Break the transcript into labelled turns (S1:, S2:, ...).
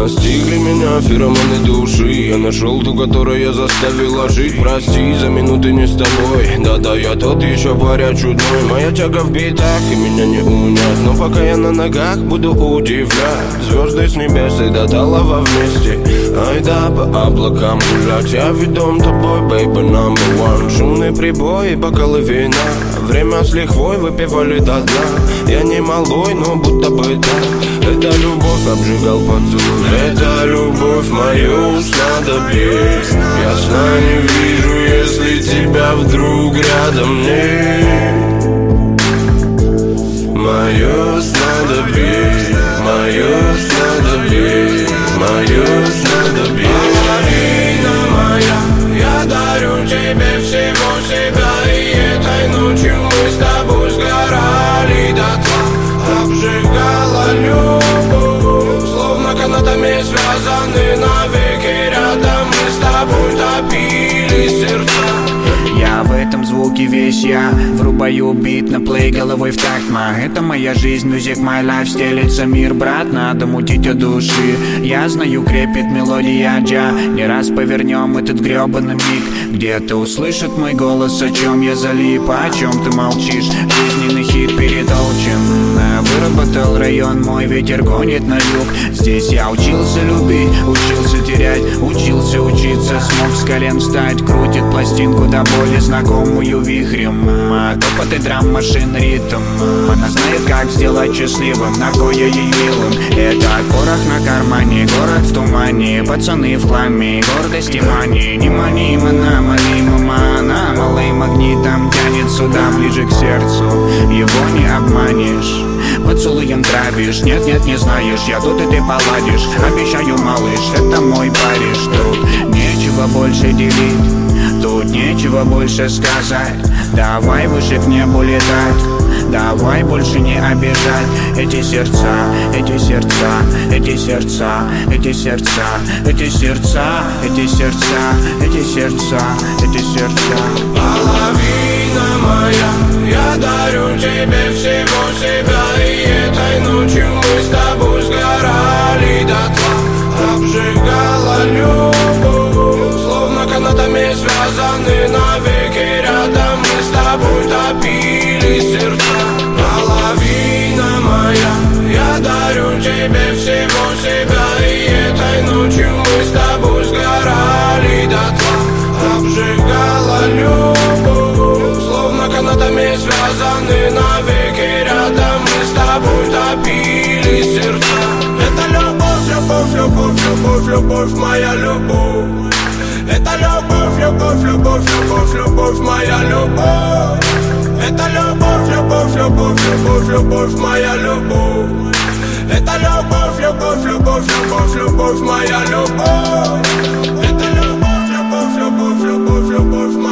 S1: Настигли меня феромоны души. Я нашел ту, которая заставила жить. Прости за минуты не с тобой. Да-да, я тот еще паря чудной. Моя тяга в битах и меня не унять. Но пока я на ногах, буду удивлять. Звезды с небес и до талого вместе. Ай да, по облакам гулять. Я ведом тобой, baby, number one. Шумные прибои, бокалы вина. Время с лихвой выпивали до дна. Я не малой, но будто бы так. Это любовь обжигал поцелуй. Это любовь мою снадобье. Я сна не вижу, если тебя вдруг рядом нет. Мое снадобье, мое снадобье, мое снадобье. Половина моя, я дарю тебе всего себя. И этой ночью мы с тобой сгорали дотла. Обжигала любовь, словно канатами связаны навеки рядом. Мы с тобой топили сердца.
S2: Я в этом звуке весь я. Врубаю бит на плей головой в такт. Это моя жизнь, music my life. Стелится мир, брат, надо мутить от души. Я знаю, крепит мелодия джа. Не раз повернем этот гребаный миг. Где-то услышит мой голос, о чем я залип. О чем ты молчишь, жизненный хит перетолчен. Выработал район мой, ветер гонит на юг. Здесь я учился любить, учился терять, учился учиться. Смог с колен встать, крутит пластинку до боли знакомую вихрем. Топот и драм машин ритм. Она знает, как сделать счастливым, на кое ей милым. Это порох на кармане, город в тумане. Пацаны в хламе, гордость и мани. Не мани, мана, мали, мама. Она малый магнитом тянет сюда, ближе к сердцу. Его не обманешь, поцелуем травишь. Нет, нет, не знаешь, я тут и ты поладишь. Обещаю, малыш, это мой Париж. Тут нечего больше делить, тут нечего больше сказать. Давай выше к небу летать, давай больше не обижать. Эти сердца, эти сердца, эти сердца, эти сердца, эти сердца, эти сердца, эти сердца, эти сердца.
S1: Половина моя, я дарю тебе всего себя. И этой ночью мы с тобой сгорали дотла. Обжигала любовь, словно канатами связаны навеки рядом. Мы с тобой топили сердца. Половина моя, я дарю тебе всего себя. И этой ночью мы с тобой сгорали дотла. Обжигала любовь, словно канатами связаны навеки рядом. Мы с тобой топили сердца. Это любовь, любовь, любовь, любовь, любовь, моя любовь. Это любовь, любовь, любовь, любовь, любовь, моя любовь. Это любовь, любовь, любовь, любовь, любовь, моя любовь. Это любовь, любовь, любовь, любовь, любовь, моя любовь. Это любовь, любовь, любовь, любовь, любовь, моя любовь.